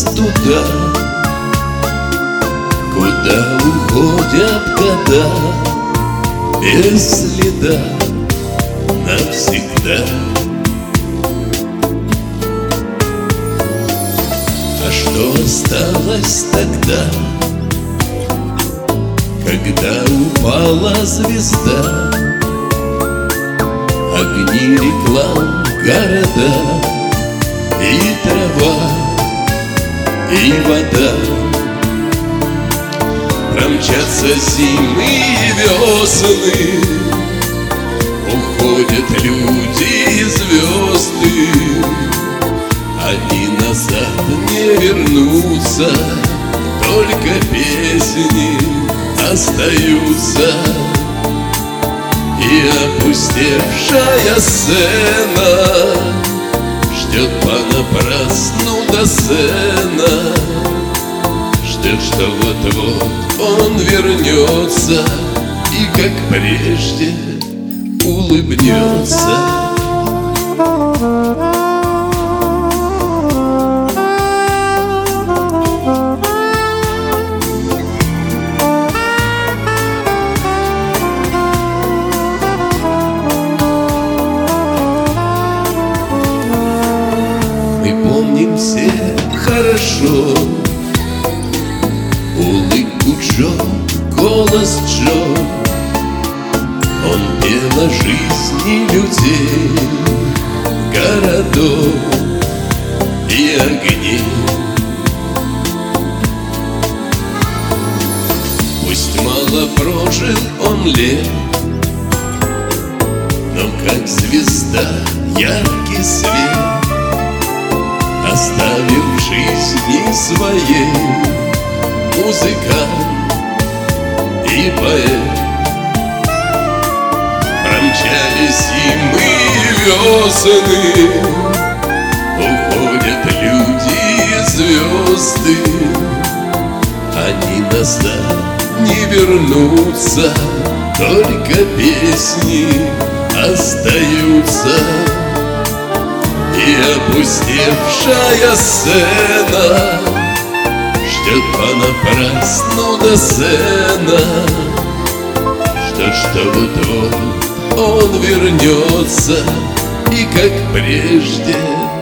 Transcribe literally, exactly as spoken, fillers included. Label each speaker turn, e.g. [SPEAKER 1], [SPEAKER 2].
[SPEAKER 1] нас туда, куда уходят года без следа навсегда. А что осталось тогда, когда упала звезда? Огни, реклам, города, и трава, и вода. Промчатся зимы и весны, уходят люди и звезды. Они назад не вернутся, только песни остаются. И опустевшая сцена ждет понапрасну до сена, ждет, что вот-вот он вернется и, как прежде, улыбнется. Помним все хорошо улыбку Джо, голос Джо. Он пел о жизни людей, городов и огней. Пусть мало прожил он лет, но как звезда яркий свет оставил в жизни своей музыкант и поэт. Промчались зимы и весны, уходят люди и звезды. Они назад не вернутся, только песни остаются. И опустевшая сцена ждет понапрасну до сена, ждет, что вот-вот он вернется и, как прежде,